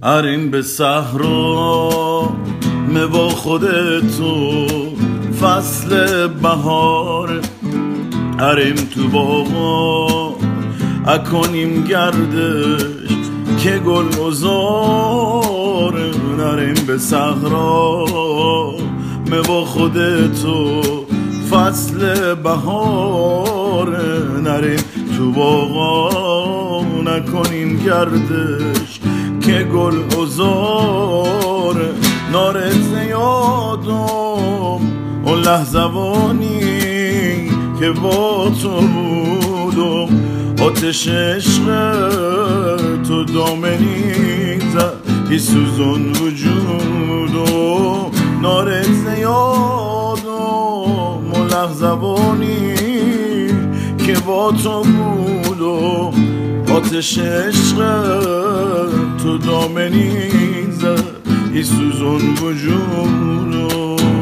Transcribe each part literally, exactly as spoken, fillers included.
نریم به صحرا مه با خودتو فصل بهار، نریم تو باغا اکنیم گردش که گل ازاره. نریم به صحرا مه با خودتو فصل بهار، نریم تو باغا نکنیم گردش که گل ازاره. نارت یادم اون لحظوانی که با تو بودم، آتش عشق تو دامنی زد بی سوزون وجودم. نارت یادم اون لحظوانی که با تو بودم، آتش عشق تو دامنی زد بی سوزون وجودم.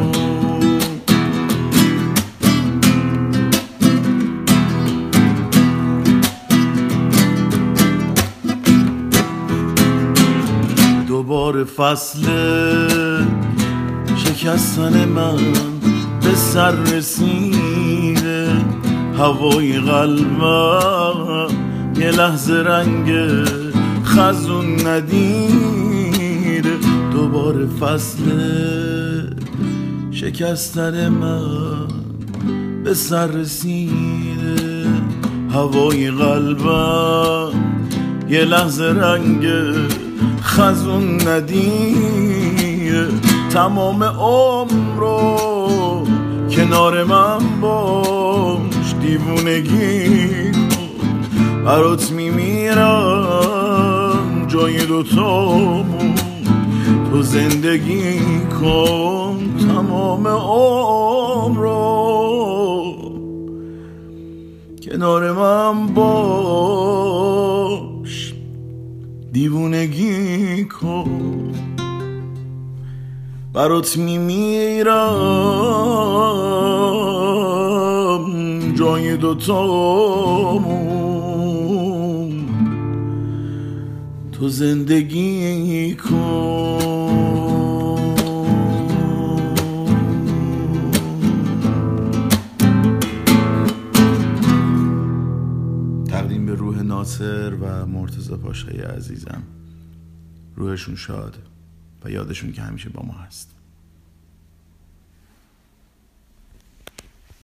دوباره فصل شکستن من به سر رسیده، هوای قلبم یه لحظه رنگ خزون ندیده. دوباره فصل شکستن من به سر رسیده، هوای قلبم یه لحظه رنگ خزون ندیده. تمام عمر رو کنار من باش، دیوونگی برات میمیرم جای دوتامون، تو زندگی کن. تمام عمر رو کنار من باش، دیوونگی کن، برات میمیرم جای دوتامون، تو زندگی کن. تقدیم به روح ناصر و مرتضی پاشایی عزیزم، روحشون شاد و یادشون که همیشه با ما هست.